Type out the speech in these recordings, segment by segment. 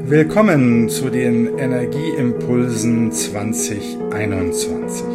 Willkommen zu den Energieimpulsen 2021.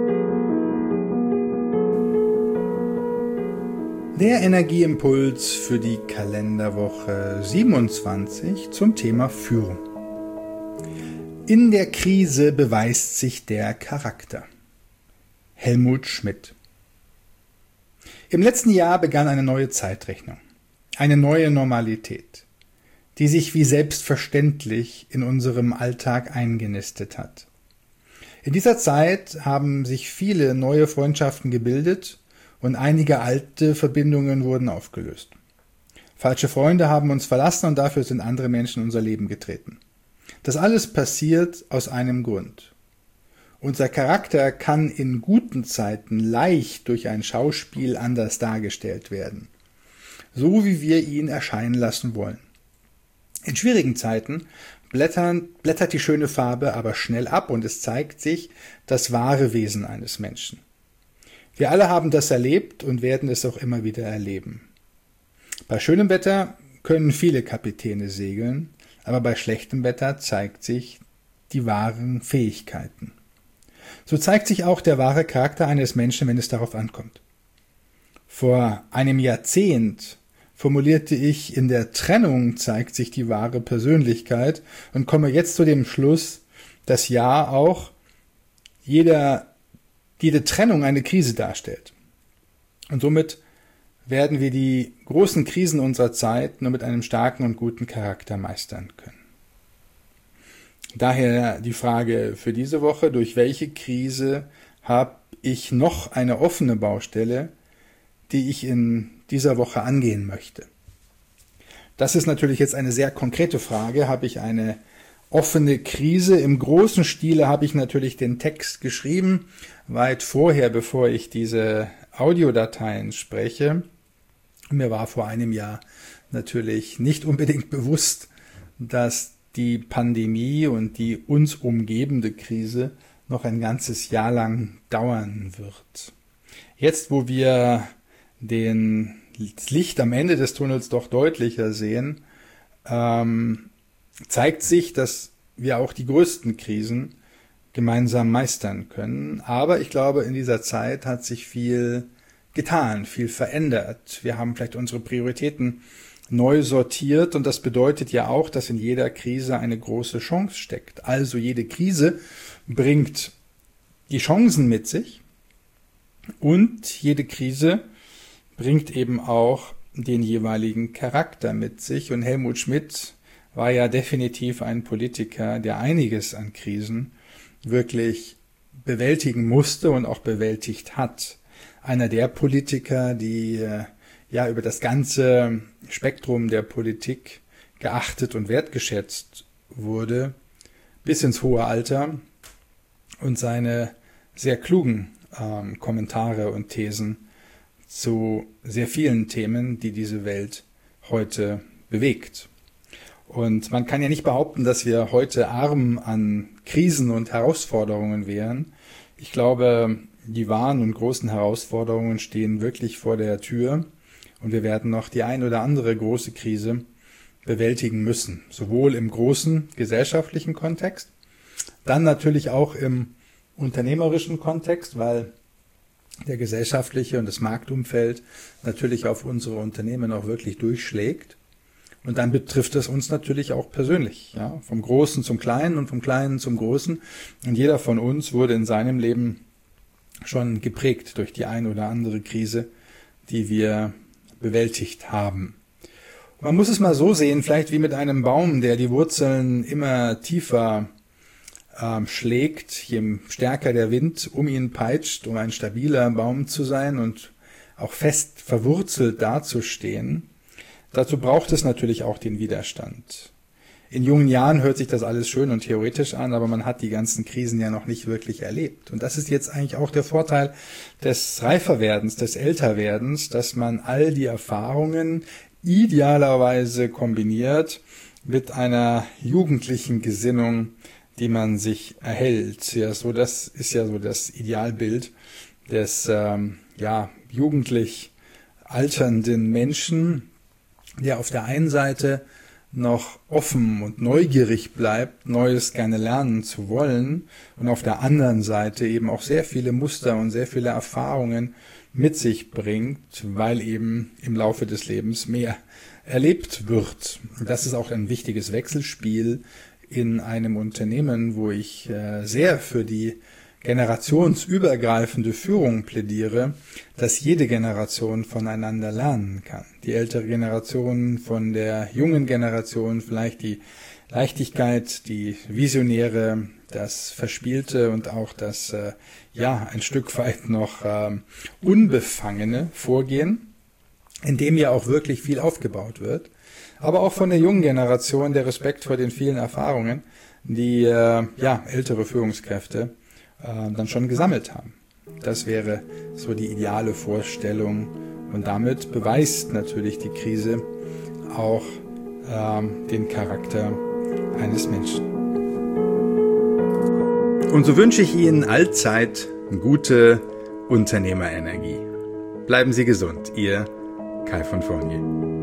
Der Energieimpuls für die Kalenderwoche 27 zum Thema Führung. In der Krise beweist sich der Charakter. Helmut Schmidt. Im letzten Jahr begann eine neue Zeitrechnung, eine neue Normalität, die sich wie selbstverständlich in unserem Alltag eingenistet hat. In dieser Zeit haben sich viele neue Freundschaften gebildet und einige alte Verbindungen wurden aufgelöst. Falsche Freunde haben uns verlassen und dafür sind andere Menschen in unser Leben getreten. Das alles passiert aus einem Grund. Unser Charakter kann in guten Zeiten leicht durch ein Schauspiel anders dargestellt werden, so wie wir ihn erscheinen lassen wollen. In schwierigen Zeiten blättert die schöne Farbe aber schnell ab und es zeigt sich das wahre Wesen eines Menschen. Wir alle haben das erlebt und werden es auch immer wieder erleben. Bei schönem Wetter können viele Kapitäne segeln, aber bei schlechtem Wetter zeigt sich die wahren Fähigkeiten. So zeigt sich auch der wahre Charakter eines Menschen, wenn es darauf ankommt. Vor einem Jahrzehnt formulierte ich, in der Trennung zeigt sich die wahre Persönlichkeit und komme jetzt zu dem Schluss, dass ja auch jede Trennung eine Krise darstellt. Und somit werden wir die großen Krisen unserer Zeit nur mit einem starken und guten Charakter meistern können. Daher die Frage für diese Woche: Durch welche Krise habe ich noch eine offene Baustelle, die ich in dieser Woche angehen möchte? Das ist natürlich jetzt eine sehr konkrete Frage. Habe ich eine offene Krise? Im großen Stile habe ich natürlich den Text geschrieben, weit vorher, bevor ich diese Audiodateien spreche. Mir war vor einem Jahr natürlich nicht unbedingt bewusst, dass die Pandemie und die uns umgebende Krise noch ein ganzes Jahr lang dauern wird. Jetzt, wo wir das Licht am Ende des Tunnels doch deutlicher sehen, zeigt sich, dass wir auch die größten Krisen gemeinsam meistern können. Aber ich glaube, in dieser Zeit hat sich viel getan, viel verändert. Wir haben vielleicht unsere Prioritäten neu sortiert und das bedeutet ja auch, dass in jeder Krise eine große Chance steckt. Also jede Krise bringt die Chancen mit sich und jede Krise bringt eben auch den jeweiligen Charakter mit sich. Und Helmut Schmidt war ja definitiv ein Politiker, der einiges an Krisen wirklich bewältigen musste und auch bewältigt hat. Einer der Politiker, die über das ganze Spektrum der Politik geachtet und wertgeschätzt wurde, bis ins hohe Alter, und seine sehr klugen Kommentare und Thesen zu sehr vielen Themen, die diese Welt heute bewegt. Und man kann ja nicht behaupten, dass wir heute arm an Krisen und Herausforderungen wären. Ich glaube, die wahren und großen Herausforderungen stehen wirklich vor der Tür und wir werden noch die ein oder andere große Krise bewältigen müssen. Sowohl im großen gesellschaftlichen Kontext, dann natürlich auch im unternehmerischen Kontext, weil der gesellschaftliche und das Marktumfeld natürlich auf unsere Unternehmen auch wirklich durchschlägt. Und dann betrifft es uns natürlich auch persönlich, ja, vom Großen zum Kleinen und vom Kleinen zum Großen. Und jeder von uns wurde in seinem Leben schon geprägt durch die ein oder andere Krise, die wir bewältigt haben. Man muss es mal so sehen, vielleicht wie mit einem Baum, der die Wurzeln immer tiefer schlägt, je stärker der Wind um ihn peitscht, um ein stabiler Baum zu sein und auch fest verwurzelt dazustehen. Dazu braucht es natürlich auch den Widerstand. In jungen Jahren hört sich das alles schön und theoretisch an, aber man hat die ganzen Krisen ja noch nicht wirklich erlebt. Und das ist jetzt eigentlich auch der Vorteil des Reiferwerdens, des Älterwerdens, dass man all die Erfahrungen idealerweise kombiniert mit einer jugendlichen Gesinnung, die man sich erhält. Ja, so das ist ja so das Idealbild des jugendlich alternden Menschen, der auf der einen Seite noch offen und neugierig bleibt, Neues gerne lernen zu wollen und auf der anderen Seite eben auch sehr viele Muster und sehr viele Erfahrungen mit sich bringt, weil eben im Laufe des Lebens mehr erlebt wird. Und das ist auch ein wichtiges Wechselspiel in einem Unternehmen, wo ich sehr für die generationsübergreifende Führung plädiere, dass jede Generation voneinander lernen kann. Die ältere Generation von der jungen Generation, vielleicht die Leichtigkeit, die Visionäre, das Verspielte und auch das ein Stück weit noch unbefangene Vorgehen, in dem ja auch wirklich viel aufgebaut wird. Aber auch von der jungen Generation der Respekt vor den vielen Erfahrungen, die ältere Führungskräfte dann schon gesammelt haben. Das wäre so die ideale Vorstellung und damit beweist natürlich die Krise auch den Charakter eines Menschen. Und so wünsche ich Ihnen allzeit gute Unternehmerenergie. Bleiben Sie gesund, Ihr Kai von Fournier.